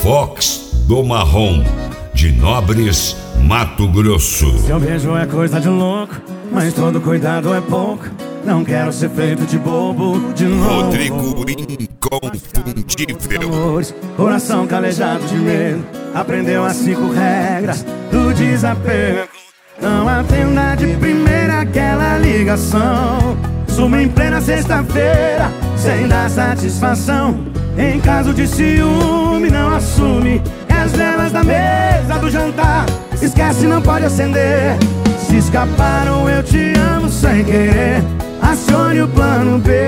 Fox do Marrom, de Nobres, Mato Grosso. Seu beijo é coisa de louco, mas todo cuidado é pouco. Não quero ser feito de bobo de novo. Rodrigo Inconfundível. Amores, coração calejado de medo, aprendeu as 5 regras do desapego. Não atenda de primeira aquela ligação. Suma em plena sexta-feira, sem dar satisfação. Em caso de ciúme, não assume. E as velas da mesa do jantar, esquece, não pode acender. Se escaparam, eu te amo sem querer. Acione o plano B.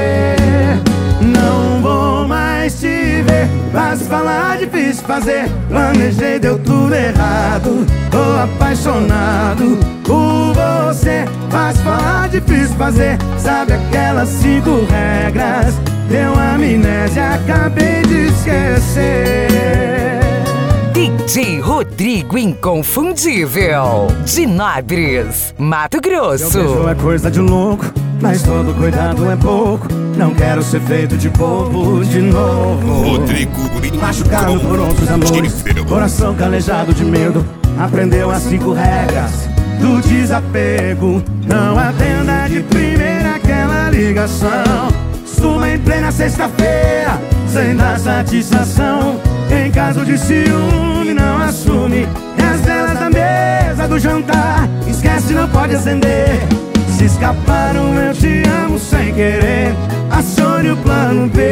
Não vou mais te ver. Fácil falar, difícil fazer. Planejei, deu tudo errado. Tô apaixonado por você. Fácil falar, difícil fazer. Sabe aquelas 5 regras? Deu amnésia, acabei de esquecer. DJ Rodrigo Inconfundível, de Nobres, Mato Grosso. Seu beijo é coisa de louco, mas todo cuidado é pouco. Não quero ser feito de bobo de novo. Rodrigo Machucado por outros amores, coração calejado de medo, aprendeu as 5 regras do desapego. Não atenda de primeira aquela ligação. Suma em plena sexta-feira, sem dar satisfação. Em caso de ciúme, não assume. E as velas da mesa do jantar, esquece, não pode acender. Se escaparam, eu te amo sem querer. Acione o plano B.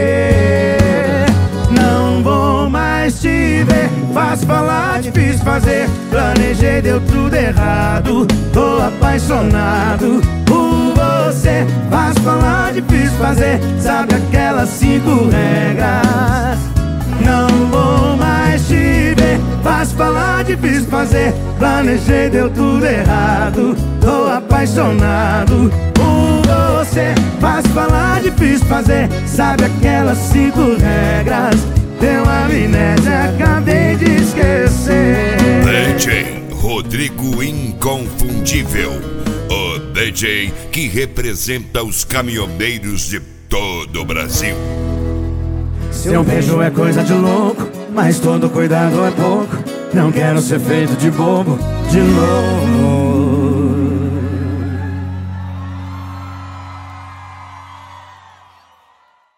Não vou mais te ver. Fácil falar, difícil fazer. Planejei, deu tudo errado. Tô apaixonado por você. Fácil falar, difícil fazer. Sabe aquelas 5 regras? Não vou mais te ver. Fácil falar, difícil fazer. Planejei, deu tudo errado. Tô apaixonado por você. Fácil falar, difícil fazer. Sabe aquelas 5 regras? Deu amnésia, acabei de esquecer. DJ Rodrigo Inconfundível, o DJ que representa os caminhoneiros de todo o Brasil. Seu beijo é coisa de louco, mas todo cuidado é pouco. Não quero ser feito de bobo de novo.